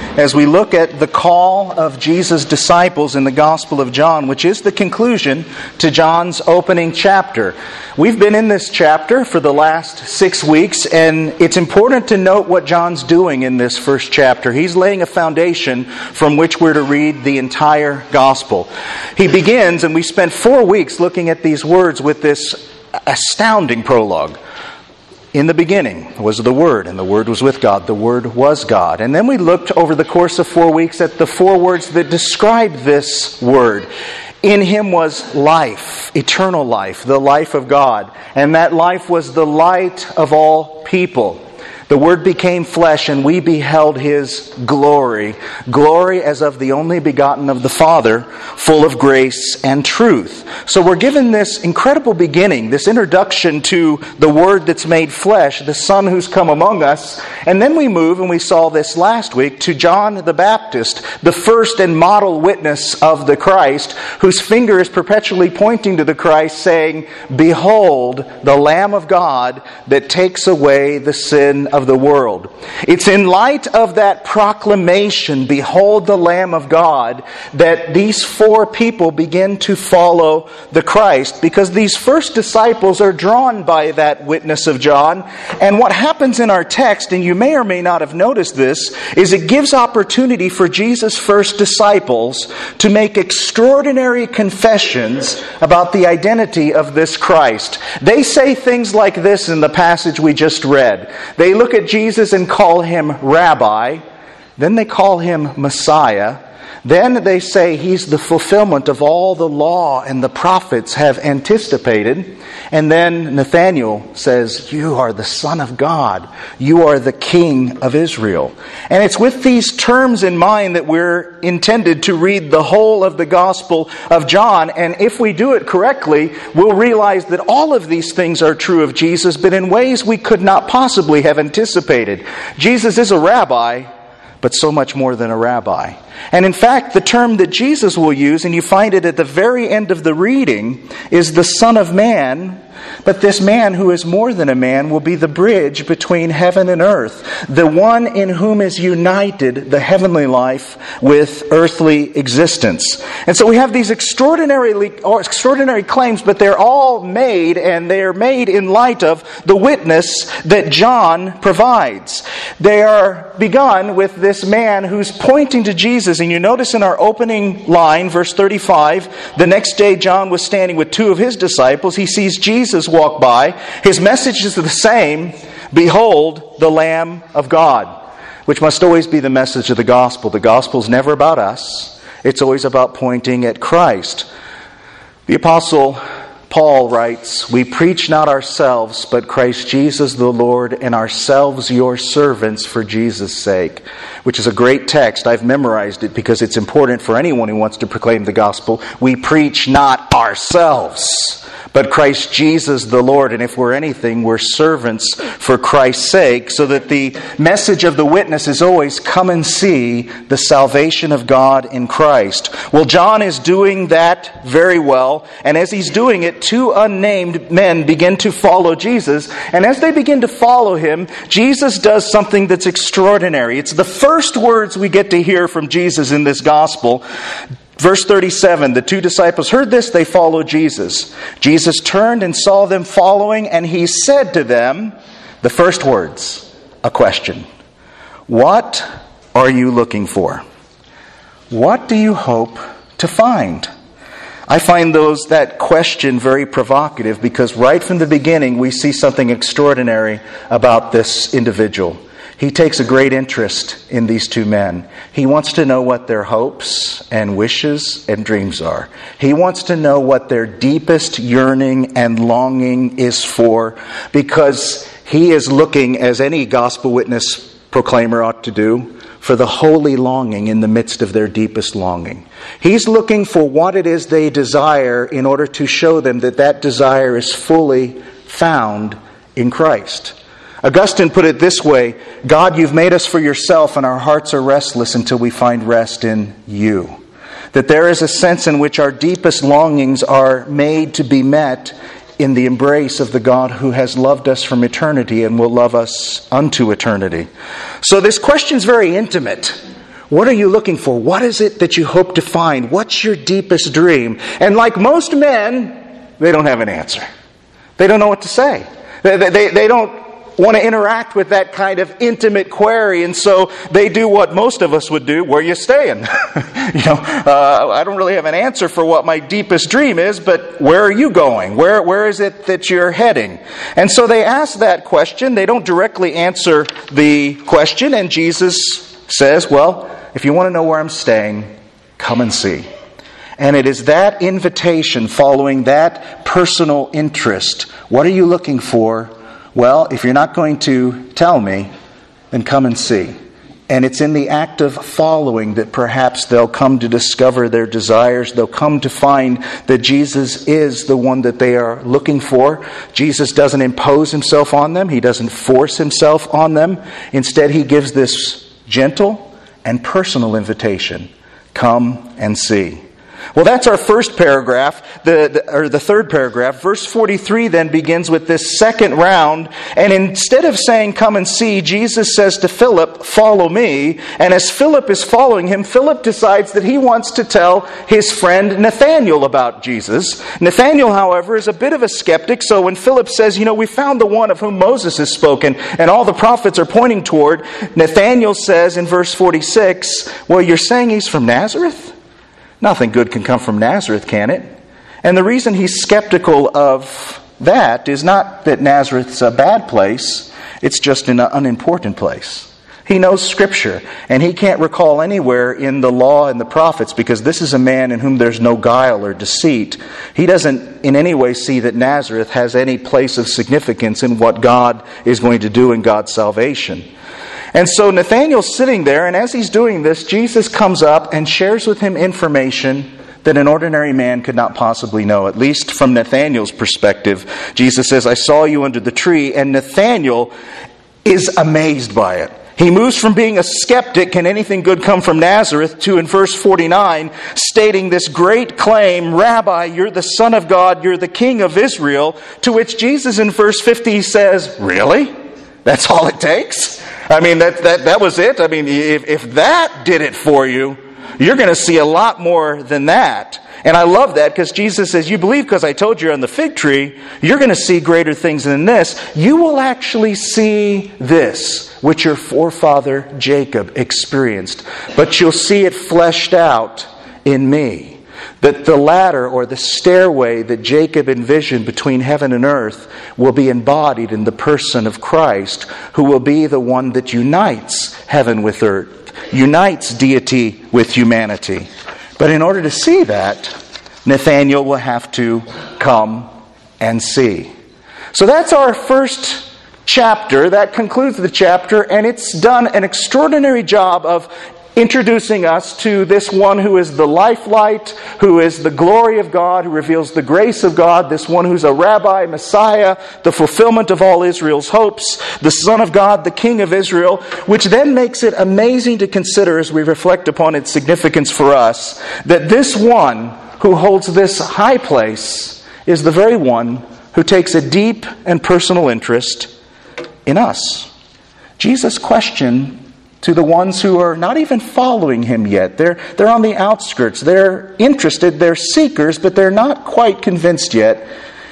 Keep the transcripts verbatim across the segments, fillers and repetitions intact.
as we look at the call of Jesus' disciples in the Gospel of John, which is the conclusion to John's opening chapter. We've been in this chapter for the last six weeks, and it's important to note what John's doing in this first chapter. He's laying a foundation from which we're to read the entire Gospel. He begins, and we spent four weeks looking at these words with this astounding prologue. In the beginning was the Word, and the Word was with God. The Word was God. And then we looked over the course of four weeks at the four words that describe this Word. In Him was life, eternal life, the life of God. And that life was the light of all people. The Word became flesh, and we beheld His glory. Glory as of the only begotten of the Father, full of grace and truth. So we're given this incredible beginning, this introduction to the Word that's made flesh, the Son who's come among us. And then we move, and we saw this last week, to John the Baptist, the first and model witness of the Christ, whose finger is perpetually pointing to the Christ, saying, "Behold, the Lamb of God that takes away the sin of the world." It's in light of that proclamation, "Behold the Lamb of God," that these four people begin to follow the Christ, because these first disciples are drawn by that witness of John. And what happens in our text, and you may or may not have noticed this, is it gives opportunity for Jesus' first disciples to make extraordinary confessions about the identity of this Christ. They say things like this in the passage we just read. They look at Jesus and call Him Rabbi. Then they call Him Messiah. Then they say He's the fulfillment of all the law and the prophets have anticipated. And then Nathanael says, "You are the Son of God. You are the King of Israel." And it's with these terms in mind that we're intended to read the whole of the Gospel of John. And if we do it correctly, we'll realize that all of these things are true of Jesus, but in ways we could not possibly have anticipated. Jesus is a rabbi, but so much more than a rabbi. And in fact, the term that Jesus will use, and you find it at the very end of the reading, is the Son of Man. But this man who is more than a man will be the bridge between heaven and earth, the one in whom is united the heavenly life with earthly existence. And so we have these extraordinary, extraordinary claims, but they're all made, and they're made in light of the witness that John provides. They are begun with this man who's pointing to Jesus. And you notice in our opening line, verse thirty-five, the next day John was standing with two of his disciples. He sees Jesus walk by. His message is the same: "Behold, the Lamb of God," which must always be the message of the gospel. The gospel is never about us. It's always about pointing at Christ. The Apostle Paul writes, "We preach not ourselves, but Christ Jesus the Lord, and ourselves your servants for Jesus' sake," which is a great text. I've memorized it because it's important for anyone who wants to proclaim the gospel. We preach not ourselves, but Christ Jesus the Lord. And if we're anything, we're servants for Christ's sake, so that the message of the witness is always, come and see the salvation of God in Christ. Well, John is doing that very well. And as he's doing it, two unnamed men begin to follow Jesus. And as they begin to follow Him, Jesus does something that's extraordinary. It's the first words we get to hear from Jesus in this gospel. Verse thirty-seven, the two disciples heard this, they followed Jesus. Jesus turned and saw them following, and He said to them, the first words, a question. "What are you looking for? What do you hope to find?" I find those that question very provocative, because right from the beginning we see something extraordinary about this individual. He takes a great interest in these two men. He wants to know what their hopes and wishes and dreams are. He wants to know what their deepest yearning and longing is for, because he is looking, as any gospel witness proclaimer ought to do, for the holy longing in the midst of their deepest longing. He's looking for what it is they desire in order to show them that that desire is fully found in Christ. Augustine put it this way: "God, you've made us for yourself, and our hearts are restless until we find rest in you." That there is a sense in which our deepest longings are made to be met in the embrace of the God who has loved us from eternity and will love us unto eternity. So this question is very intimate. What are you looking for? What is it that you hope to find? What's your deepest dream? And like most men, they don't have an answer. They don't know what to say. They, they, they don't want to interact with that kind of intimate query, and so they do what most of us would do. Where are you staying? you know, uh, I don't really have an answer for what my deepest dream is, but where are you going? Where Where is it that you're heading? And so they ask that question. They don't directly answer the question, and Jesus says, well, if you want to know where I'm staying, come and see. And it is that invitation following that personal interest. What are you looking for? Well, if you're not going to tell me, then come and see. And it's in the act of following that perhaps they'll come to discover their desires. They'll come to find that Jesus is the one that they are looking for. Jesus doesn't impose himself on them. He doesn't force himself on them. Instead, he gives this gentle and personal invitation. Come and see. Well, that's our first paragraph, the, the, or the third paragraph. Verse forty-three then begins with this second round. And instead of saying, come and see, Jesus says to Philip, follow me. And as Philip is following him, Philip decides that he wants to tell his friend Nathanael about Jesus. Nathanael, however, is a bit of a skeptic. So when Philip says, you know, we found the one of whom Moses has spoken and all the prophets are pointing toward, Nathanael says in verse forty-six, well, you're saying he's from Nazareth? Nothing good can come from Nazareth, can it? And the reason he's skeptical of that is not that Nazareth's a bad place. It's just an unimportant place. He knows Scripture, and he can't recall anywhere in the law and the prophets, because this is a man in whom there's no guile or deceit. He doesn't in any way see that Nazareth has any place of significance in what God is going to do in God's salvation. And so Nathanael's sitting there, and as he's doing this, Jesus comes up and shares with him information that an ordinary man could not possibly know, at least from Nathanael's perspective. Jesus says, I saw you under the tree, and Nathanael is amazed by it. He moves from being a skeptic, can anything good come from Nazareth, to in verse forty-nine, stating this great claim, Rabbi, you're the Son of God, you're the King of Israel, to which Jesus in verse fifty says, really? That's all it takes? I mean, that that that was it? I mean, if, if that did it for you, you're going to see a lot more than that. And I love that because Jesus says, you believe because I told you on the fig tree, you're going to see greater things than this. You will actually see this, which your forefather Jacob experienced. But you'll see it fleshed out in me. That the ladder or the stairway that Jacob envisioned between heaven and earth will be embodied in the person of Christ, who will be the one that unites heaven with earth, unites deity with humanity. But in order to see that, Nathanael will have to come and see. So that's our first chapter. That concludes the chapter, and it's done an extraordinary job of introducing us to this one who is the lifelight, who is the glory of God, who reveals the grace of God, this one who's a rabbi, Messiah, the fulfillment of all Israel's hopes, the Son of God, the King of Israel, which then makes it amazing to consider as we reflect upon its significance for us, that this one who holds this high place is the very one who takes a deep and personal interest in us. Jesus' question to the ones who are not even following him yet. They're, they're on the outskirts. They're interested. They're seekers, but they're not quite convinced yet,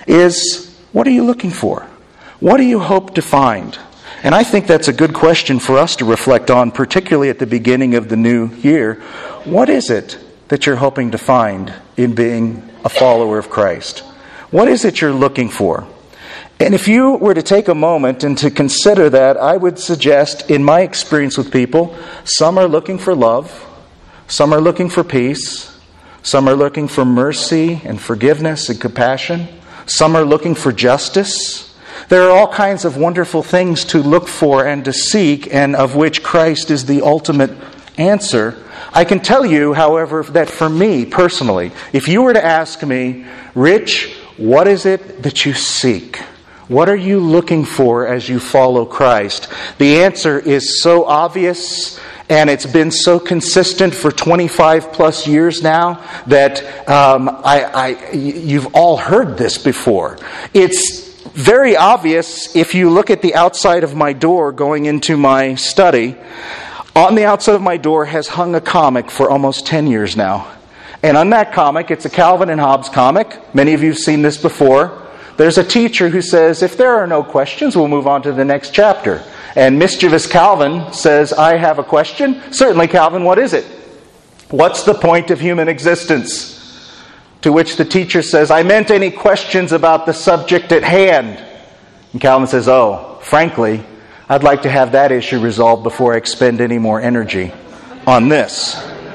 is, what are you looking for? What do you hope to find? And I think that's a good question for us to reflect on, particularly at the beginning of the new year. What is it that you're hoping to find in being a follower of Christ? What is it you're looking for? And if you were to take a moment and to consider that, I would suggest, in my experience with people, some are looking for love, some are looking for peace, some are looking for mercy and forgiveness and compassion, some are looking for justice. There are all kinds of wonderful things to look for and to seek, and of which Christ is the ultimate answer. I can tell you, however, that for me personally, if you were to ask me, Rich, what is it that you seek? What are you looking for as you follow Christ? The answer is so obvious, and it's been so consistent for twenty-five plus years now that um, I, I, you've all heard this before. It's very obvious if you look at the outside of my door going into my study. On the outside of my door has hung a comic for almost ten years now. And on that comic, it's a Calvin and Hobbes comic. Many of you have seen this before. There's a teacher who says, if there are no questions, we'll move on to the next chapter. And mischievous Calvin says, I have a question. Certainly, Calvin, what is it? What's the point of human existence? To which the teacher says, I meant any questions about the subject at hand. And Calvin says, oh, frankly, I'd like to have that issue resolved before I expend any more energy on this.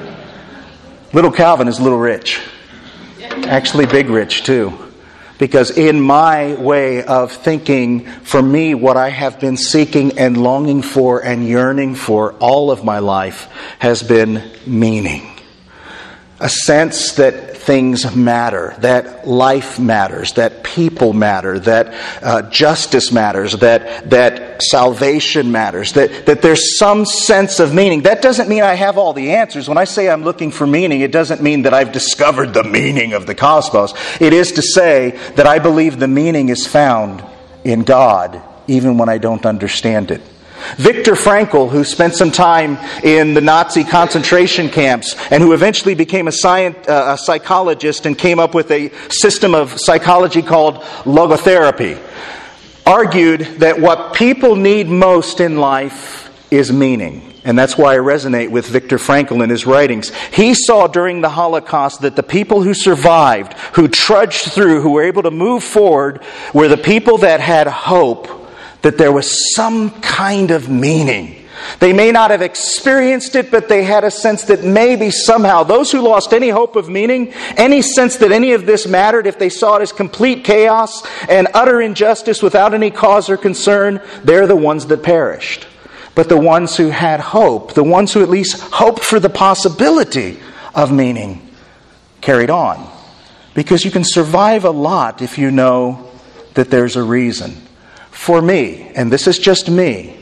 Little Calvin is little rich. Actually big rich too. Because in my way of thinking, for me, what I have been seeking and longing for and yearning for all of my life has been meaning. A sense that things matter, that life matters, that people matter, that uh, justice matters, that that salvation matters, that, that there's some sense of meaning. That doesn't mean I have all the answers. When I say I'm looking for meaning, it doesn't mean that I've discovered the meaning of the cosmos. It is to say that I believe the meaning is found in God, even when I don't understand it. Viktor Frankl, who spent some time in the Nazi concentration camps and who eventually became a, science, uh, a psychologist and came up with a system of psychology called logotherapy, argued that what people need most in life is meaning. And that's why I resonate with Viktor Frankl in his writings. He saw during the Holocaust that the people who survived, who trudged through, who were able to move forward, were the people that had hope that there was some kind of meaning. They may not have experienced it, but they had a sense that maybe somehow those who lost any hope of meaning, any sense that any of this mattered, if they saw it as complete chaos and utter injustice without any cause or concern, they're the ones that perished. But the ones who had hope, the ones who at least hoped for the possibility of meaning, carried on. Because you can survive a lot if you know that there's a reason. For me, and this is just me,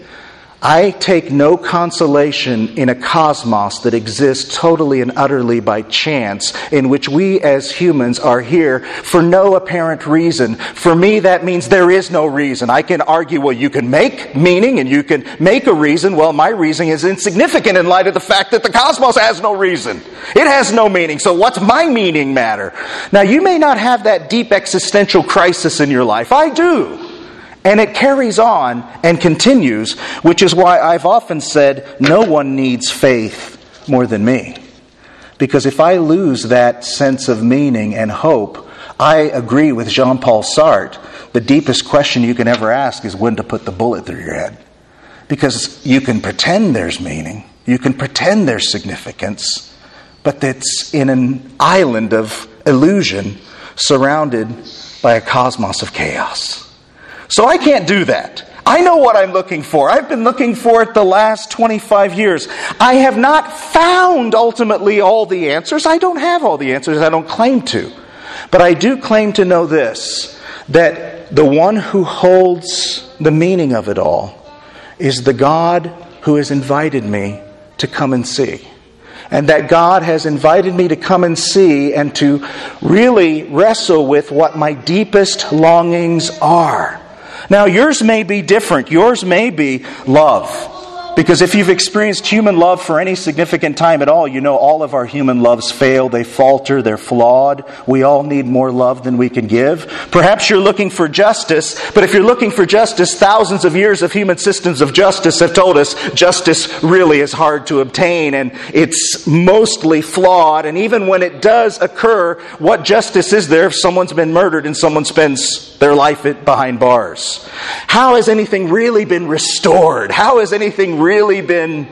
I take no consolation in a cosmos that exists totally and utterly by chance, in which we as humans are here for no apparent reason. For me, that means there is no reason. I can argue, well, you can make meaning and you can make a reason. Well, my reasoning is insignificant in light of the fact that the cosmos has no reason. It has no meaning. So what's my meaning matter? Now, you may not have that deep existential crisis in your life. I do. And it carries on and continues, which is why I've often said no one needs faith more than me. Because if I lose that sense of meaning and hope, I agree with Jean-Paul Sartre. The deepest question you can ever ask is when to put the bullet through your head. Because you can pretend there's meaning, you can pretend there's significance, but it's in an island of illusion surrounded by a cosmos of chaos. So I can't do that. I know what I'm looking for. I've been looking for it the last twenty-five years. I have not found ultimately all the answers. I don't have all the answers. I don't claim to. But I do claim to know this, that the one who holds the meaning of it all is the God who has invited me to come and see. And that God has invited me to come and see and to really wrestle with what my deepest longings are. Now, yours may be different. Yours may be love. Because if you've experienced human love for any significant time at all, you know all of our human loves fail, they falter, they're flawed. We all need more love than we can give. Perhaps you're looking for justice, but if you're looking for justice, thousands of years of human systems of justice have told us justice really is hard to obtain and it's mostly flawed. And even when it does occur, what justice is there if someone's been murdered and someone spends their life behind bars? How has anything really been restored? How has anything really been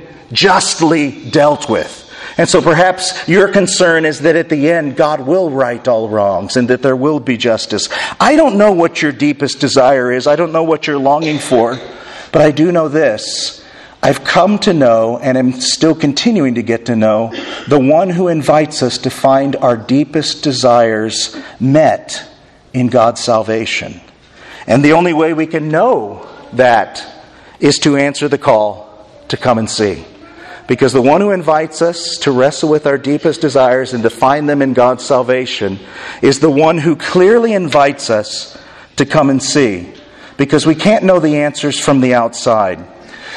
justly dealt with? And so perhaps your concern is that at the end God will right all wrongs and that there will be justice. I don't know what your deepest desire is. I don't know what you're longing for. But I do know this. I've come to know, and am still continuing to get to know, the one who invites us to find our deepest desires met in God's salvation. And the only way we can know that is to answer the call to come and see. Because the one who invites us to wrestle with our deepest desires and to find them in God's salvation is the one who clearly invites us to come and see. Because we can't know the answers from the outside.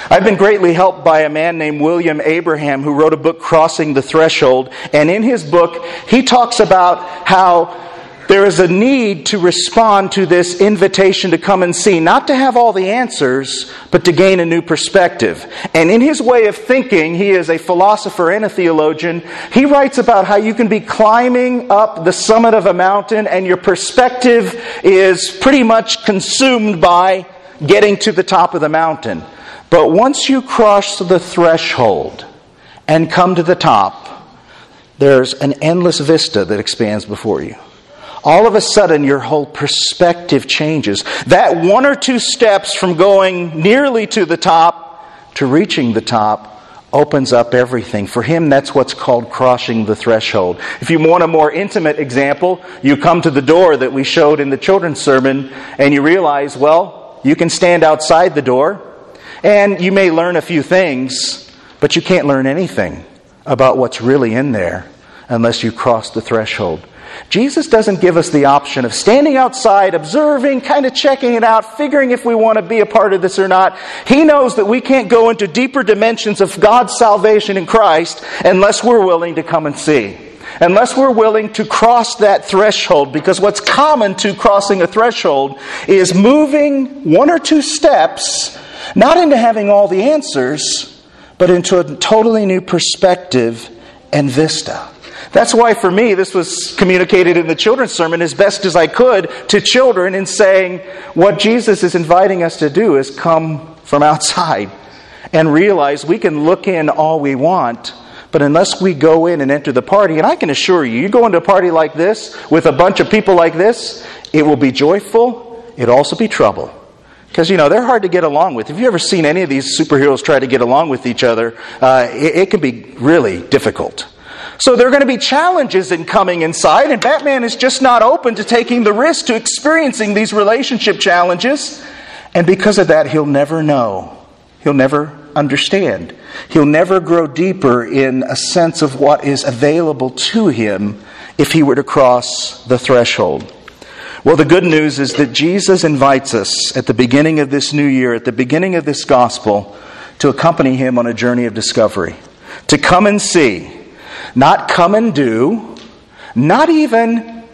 I've been greatly helped by a man named William Abraham who wrote a book, Crossing the Threshold. And in his book, he talks about how there is a need to respond to this invitation to come and see, not to have all the answers, but to gain a new perspective. And in his way of thinking, he is a philosopher and a theologian. He writes about how you can be climbing up the summit of a mountain and your perspective is pretty much consumed by getting to the top of the mountain. But once you cross the threshold and come to the top, there's an endless vista that expands before you. All of a sudden, your whole perspective changes. That one or two steps from going nearly to the top to reaching the top opens up everything. For him, that's what's called crossing the threshold. If you want a more intimate example, you come to the door that we showed in the children's sermon, and you realize, well, you can stand outside the door, and you may learn a few things, but you can't learn anything about what's really in there unless you cross the threshold. Jesus doesn't give us the option of standing outside, observing, kind of checking it out, figuring if we want to be a part of this or not. He knows that we can't go into deeper dimensions of God's salvation in Christ unless we're willing to come and see. Unless we're willing to cross that threshold. Because what's common to crossing a threshold is moving one or two steps, not into having all the answers, but into a totally new perspective and vista. That's why for me, this was communicated in the children's sermon as best as I could to children in saying what Jesus is inviting us to do is come from outside and realize we can look in all we want, but unless we go in and enter the party, and I can assure you, you go into a party like this with a bunch of people like this, it will be joyful, it'll also be trouble. Because, you know, they're hard to get along with. Have you ever seen any of these superheroes try to get along with each other? Uh, it, it can be really difficult. So there are going to be challenges in coming inside, and Batman is just not open to taking the risk to experiencing these relationship challenges. And because of that, he'll never know. He'll never understand. He'll never grow deeper in a sense of what is available to him if he were to cross the threshold. Well, the good news is that Jesus invites us at the beginning of this new year, at the beginning of this gospel, to accompany him on a journey of discovery. To come and see. Not come and do, not even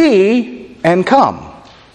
see and come.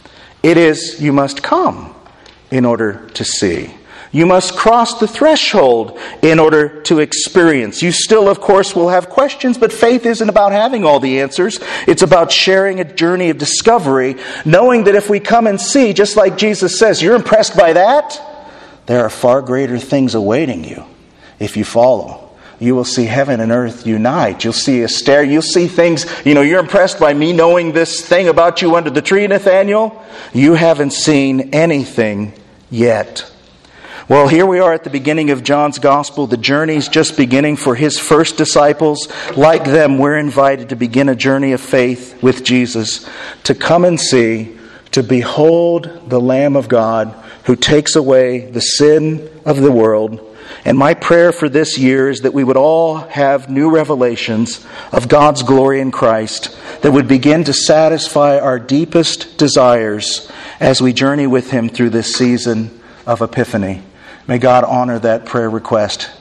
It is, you must come in order to see. You must cross the threshold in order to experience. You still, of course, will have questions, but faith isn't about having all the answers. It's about sharing a journey of discovery, knowing that if we come and see, just like Jesus says, you're impressed by that? There are far greater things awaiting you if you follow. You will see heaven and earth unite. You'll see a stair. You'll see things. You know, you're impressed by me knowing this thing about you under the tree, Nathaniel. You haven't seen anything yet. Well, here we are at the beginning of John's Gospel. The journey's just beginning for his first disciples. Like them, we're invited to begin a journey of faith with Jesus. To come and see, to behold the Lamb of God who takes away the sin of the world. And my prayer for this year is that we would all have new revelations of God's glory in Christ that would begin to satisfy our deepest desires as we journey with Him through this season of Epiphany. May God honor that prayer request